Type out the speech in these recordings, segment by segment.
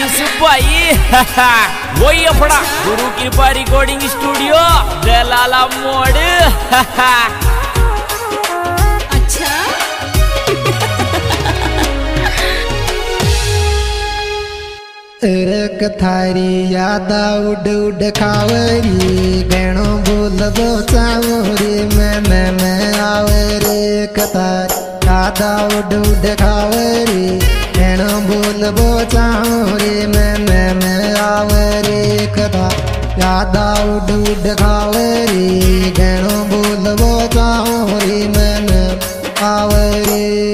भाई वही अपना गुरु कृपा रिकॉर्डिंग स्टूडियो जलाला मोड़। अच्छा एक थारी यादा उड उड खावरी गणो बोलबो चावरी मैं आवरे कतार यादा उड उड खावरी गणो बोलबो चावरी मैं आवरे कतार यादा उड उड खावरी गणो बोलबो चावरी मैं आवरे।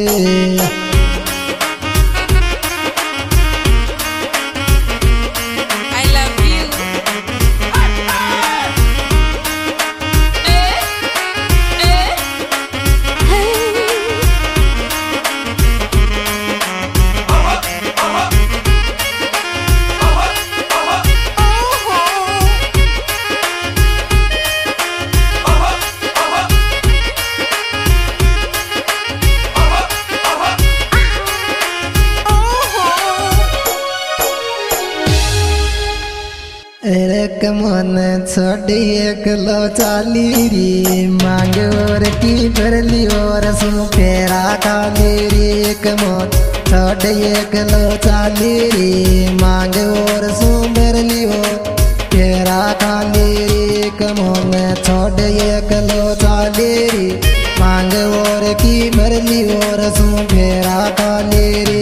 एक मन छोड़ी एक लो चाली री मांग और की भरली और सु फेरा खाली री एक मन छोड़ी एक लो चाली री मांग और सु भरली और फेरा खाली री एक मन छोड़ी एक लो चाली री मांग और की भरली और सु फेरा खाली री।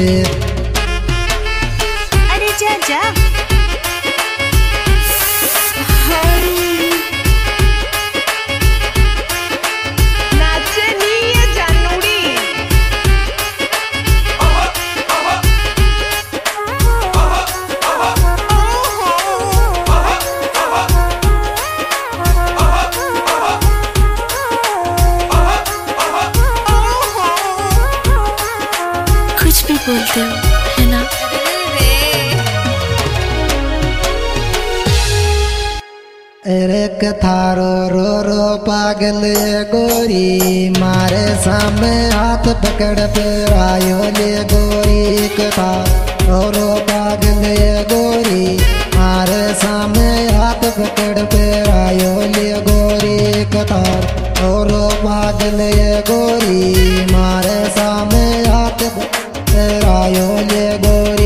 अरे जा जा बोलते हो है ना। एक थारो रो रो पागल गोरी मारे सामने हाथ पकड़ पे आयो ले गोरी एक थारो रो पागल गोरी मारे सामने हाथ पकड़ पे आयो ले गोरी एक थारो रो पागल गोरी मारे सामने हाथ आयो ले गोरी।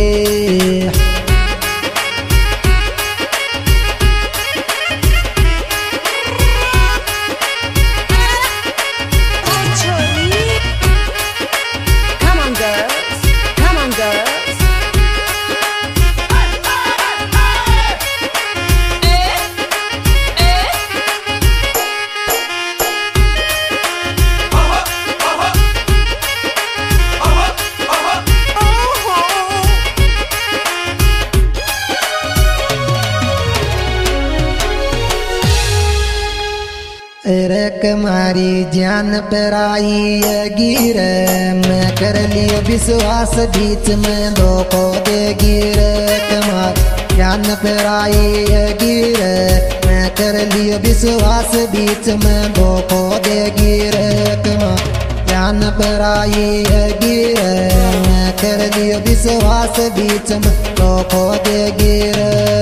एक मारी जान पर आई गिर मैं कर लियो विश्वास बीच में धोखो दे गिर कमार जान पर आई गिर मैं कर लियो विश्वास बीच में धोखो दे गिर कमार जान पर आई गिर मैं कर लियो विश्वास बीच में धोखो दे गिर।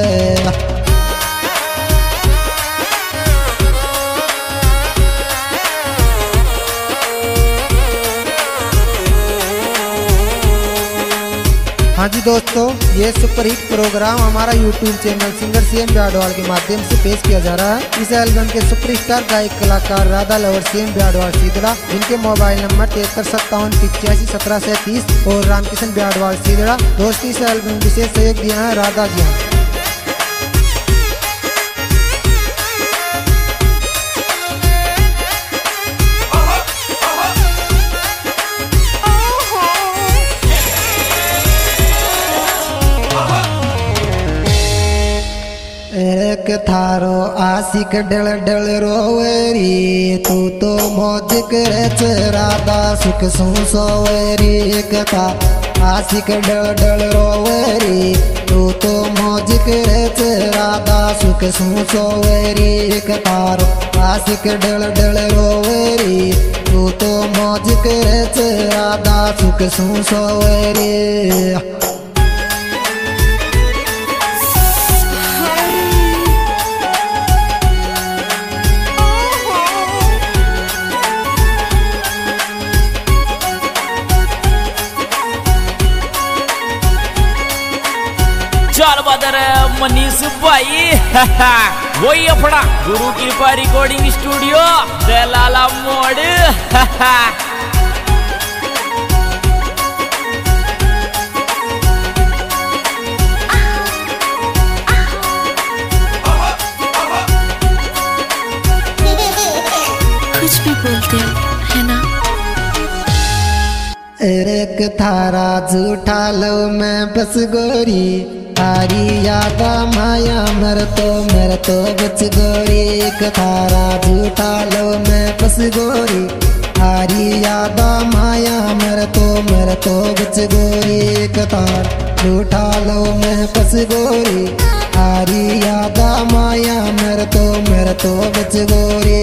हाँ जी दोस्तों, ये सुपरहिट प्रोग्राम हमारा YouTube channel singer CM Byadwal के माध्यम से पेश किया जा रहा है। इस एल्बम के सुपरस्टार गायक कलाकार राधा लवर CM ब्याडवाल सीधड़ा, जिनके मोबाइल नंबर 7357851730 और रामकिशन ब्याडवाल सीधड़ा। दोस्तों, इस एल्बम विशेष सहयोग दिया है राधा जी। एक थारो आशिक डल डल रोवरी तू तो मौज करे राधा सुख सु सोवरी। एक था आशिक डल डल रोवरी तू तो मौज करे राधा सुख सु सोवरी। एक थारो आशिक डल डल रोवरी तू तो मौज करे राधा सुख सु सोवरी। मनीष भाई वही अपना गुरु कृपा रिकॉर्डिंग स्टूडियो दलाला मोड़ कुछ भी बोलते हो है ना। एक थारा झूठा लो मैं बस गोरी तारी यादा माया मर तो बच गोरी। एक थारा झूठा लो मैं बस गोरी तारी यादा माया मर तो बच गोरी। एक थार झूठा लो मैं बस गोरी तारी यादा माया मर तो बच गोरी।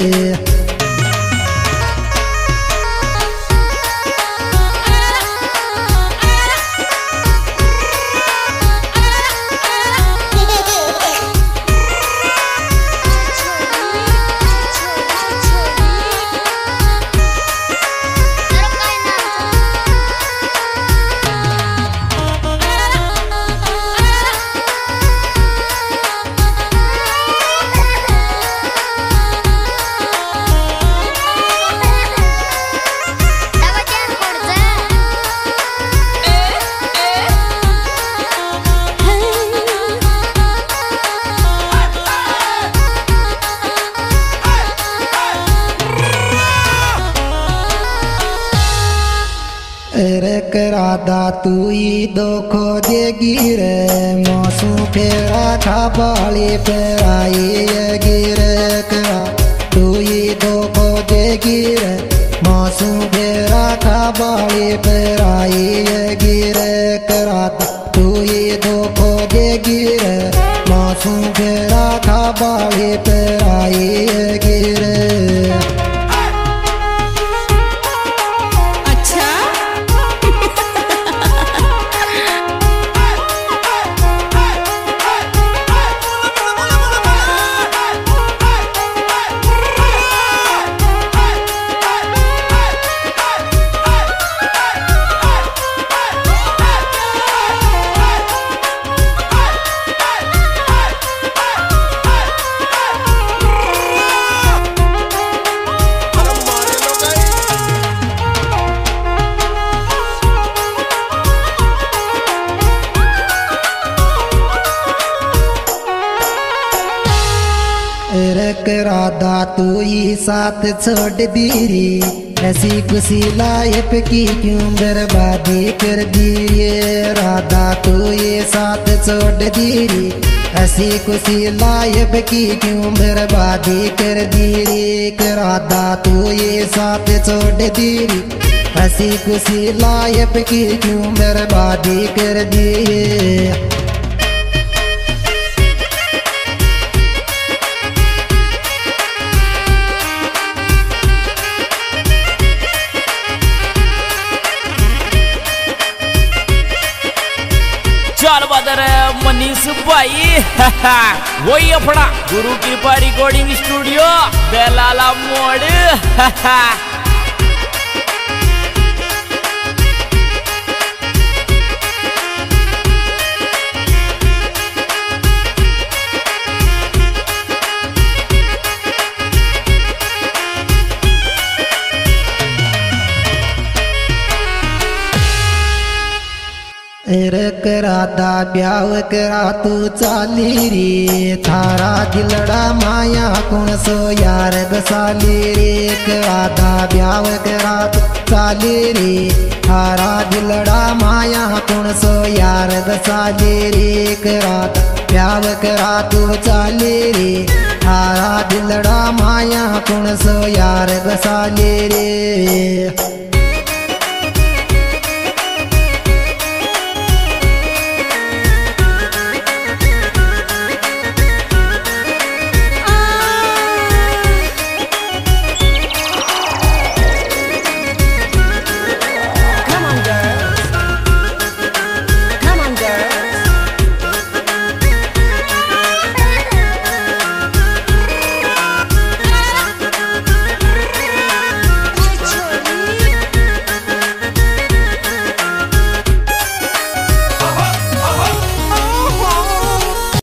राधा तू ही दो खो देगी रे मौसू फेरा खा बाली पर आई गिर करा तू ही दो खो देगी रे मौसू फेरा खा बाली पर आई गिर करा तू ही दो खो देगी रे मौसू फेरा खा बाली पर आई गिर। राधा तू ही साथ छोड़ दी रे ऐसी खुशी लाइफ की क्यों बर्बादी कर दी रे। राधा तू ये साथ छोड़ दी रे ऐसी खुशी लाइफ की क्यों बर्बादी कर दी रे। राधा तू ये साथ छोड़ दी रे ऐसी खुशी लाइफ की क्यों बर्बादी कर दी रे। चाल बदर मनीष भाई वही अपना गुरु कृपा रिकॉर्डिंग स्टूडियो दलाला मोड़ राधा ब्याव करा तू चाली रे थारा दिलड़ा माया कौन सो यार बसाली रे। राधा ब्याव करा तू चाली रे थारा दिलड़ा माया कौन सो यार बसाली रे। राधा ब्याव करा तू चाली रे थारा दिलड़ा माया कौन सो यार बसाली रे।